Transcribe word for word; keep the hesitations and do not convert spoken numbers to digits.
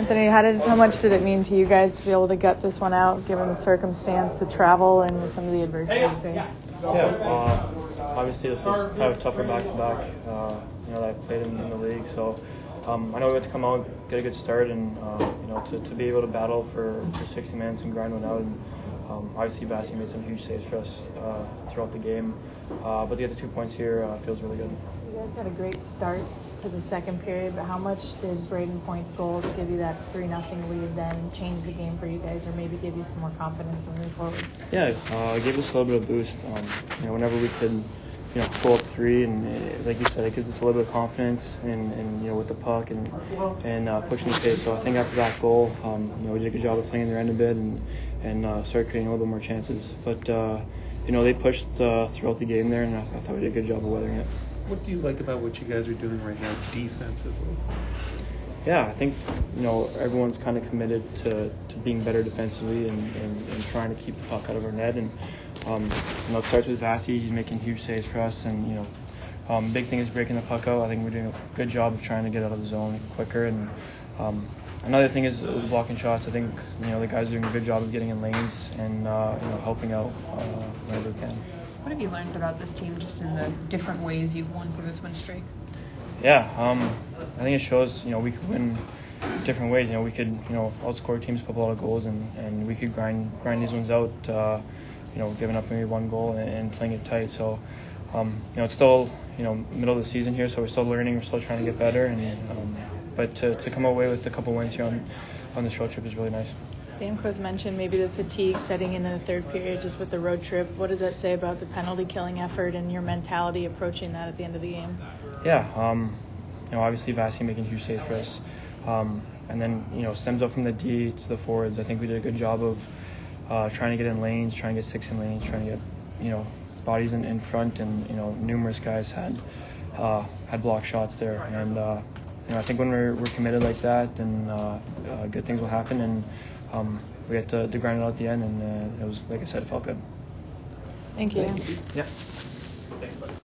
Anthony, how did how much did it mean to you guys to be able to gut this one out, given the circumstance, the travel, and some of the adversity you faced? Yeah, uh, obviously this is kind of tougher back-to-back, uh, you know, that I've played in, in the league. So um, I know we had to come out, get a good start, and uh, you know, to, to be able to battle for, for sixty minutes and grind one out. And um, obviously Vasi made some huge saves for us uh, throughout the game. Uh, but to get the two points here uh, feels really good. You guys had a great start to the second period, but how much did Braden Point's goals give you that three nothing lead then change the game for you guys, or maybe give you some more confidence moving forward? Yeah, uh, it gave us a little bit of boost. Um, you know, whenever we could, you know, pull up three, and it, like you said, it gives us a little bit of confidence, and, and you know, with the puck and and uh, pushing the pace. So I think after that goal, um, you know, we did a good job of playing their end a bit and and uh, started creating a little bit more chances. But uh, you know, they pushed uh, throughout the game there, and I, I thought we did a good job of weathering it. What do you like about what you guys are doing right now defensively? Yeah, I think, you know, everyone's kind of committed to, to being better defensively and, and, and trying to keep the puck out of our net. And, um, you know, it starts with Vasi. He's making huge saves for us. And, you know, um, big thing is breaking the puck out. I think we're doing a good job of trying to get out of the zone quicker. And um, another thing is blocking shots. I think, you know, the guys are doing a good job of getting in lanes and, uh, you know, helping out uh, whenever we can. What have you learned about this team just in the different ways you've won through this win streak? Yeah, um, I think it shows, you know, we could win different ways. You know, we could, you know, outscore teams, put a lot of goals, and, and we could grind grind these ones out, uh, you know, giving up maybe one goal and, and playing it tight. So, um, you know, it's still, you know, middle of the season here, so we're still learning, we're still trying to get better. And um, But to, to come away with a couple wins here on, on this road trip is really nice. Stamkos mentioned maybe the fatigue setting in in the third period just with the road trip. What does that say about the penalty killing effort and your mentality approaching that at the end of the game? Yeah, um, you know, obviously Vasi making huge saves for us. Um, and then, you know, stems up from the D to the forwards. I think we did a good job of uh, trying to get in lanes, trying to get six in lanes, trying to get, you know, bodies in, in front. And, you know, numerous guys had uh, had block shots there. And, uh, you know, I think when we're, we're committed like that, then uh, uh, good things will happen. And um, we had to, to grind it out at the end. And uh, it was, like I said, it felt good. Thank you. Yeah.